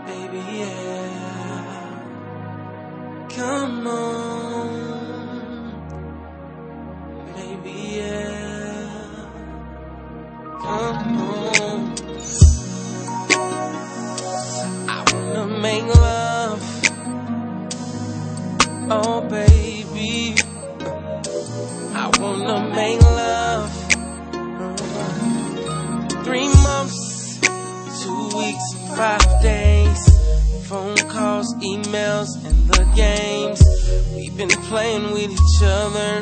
baby, yeah. Come on, baby, yeah. Come on. I wanna make love, oh baby. I wanna make love. 3 months, 2 weeks, 5 days. Phone calls, emails, and the games. We've been playing with each other.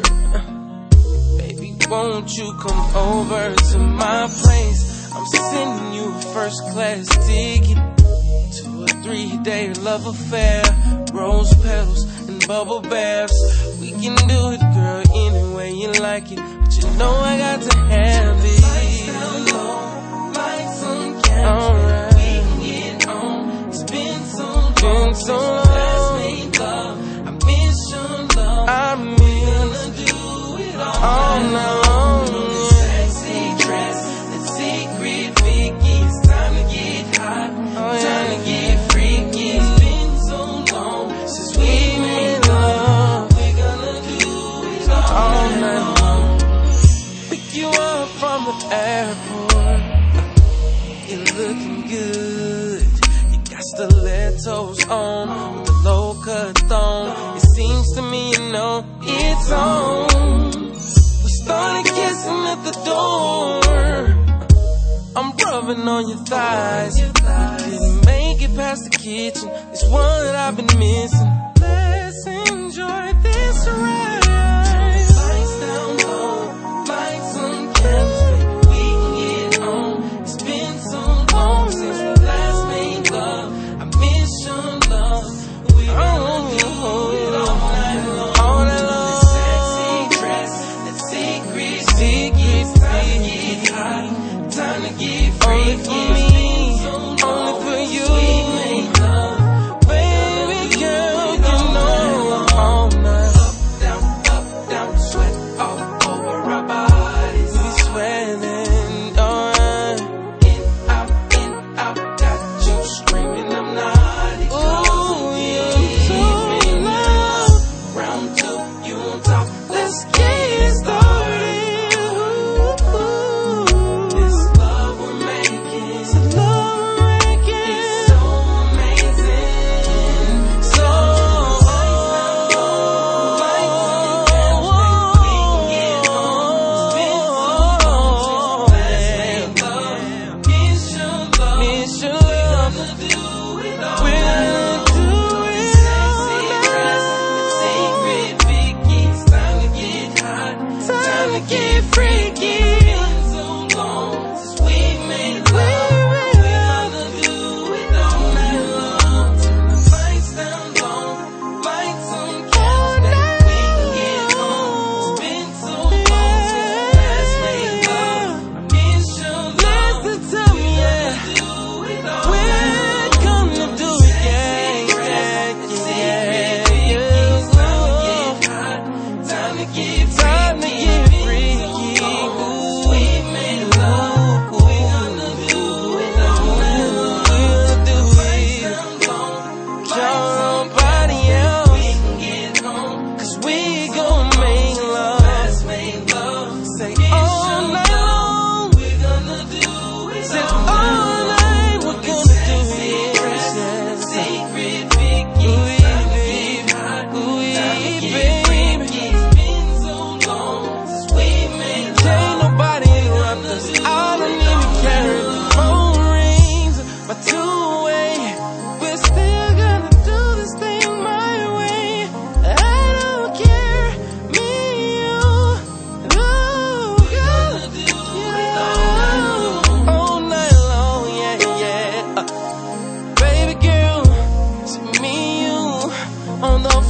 Baby, won't you come over to my place? I'm sending you a first class ticket to a 3-day love affair. Rose petals and bubble baths. We can do it, girl, any way you like it. But you know I got to have it. Lights down low, lights on camera. Alright. We can get on. It's been so long. Last made love. I miss your love. I miss. We're gonna do it all night long. Sexy dress, the secret Vicky. It's time to get hot. Time to get freaky. It's been so long since we made love. We're gonna do it all night long. Pick you up from the airport. You're looking good. You got stilettos on with the low-cut thong. It seems to me you know it's on. We started kissing at the door. I'm rubbing on your thighs. Didn't make it past the kitchen. It's what I've been missing. Let's enjoy this ride. Lights down low, lights on chemistry. We can get on. It's been so long since we last made love. I miss your love. We're gonna do it all night long. All night long. The sexy dress, that secret Vicky. It's time to get hot. Time to get free. Only for me, only for you. We make love, baby girl, you know all night. Up, down, sweat all over our bodies. We sweating, alright. In, out, got you screaming I'm naughty. Ooh, you're so love. Round 2, you on top. Let's get it started. This love we're making, it's so amazing. So lights on camera, we can get home. It's been so long since we last made love. Miss your love, we're gonna do it all. We're gonna do it sexy dress, the secret Vicky. It's time to get hot, time to get freaky. It's been so long since we made love. We're gonna do it all night long. Turn the lights down low, lights on camera. We can get home. It's been so long since we last made love. I miss your love. Listen to me, yeah. We're gonna do it, yeah. It's time to get hot, time to get freaky. We made love. We're gonna do it all night long. Lights down low, lights on nobody else. We can get home, 'cause we gon' make love. Last made love. Say all night long. We're gonna do it. Say all night. We're gonna do it. Secret Vicky. Time to get hot, time to get freaky. It's been so long since we made love. Ain't nobody interrupt us. I don't even care if the phone rings. My two-way. We're still gonna do this thing my way. I don't care. Me, you. Ooh, we're gonna do it all night long, yeah. Baby girl, it's me, you on the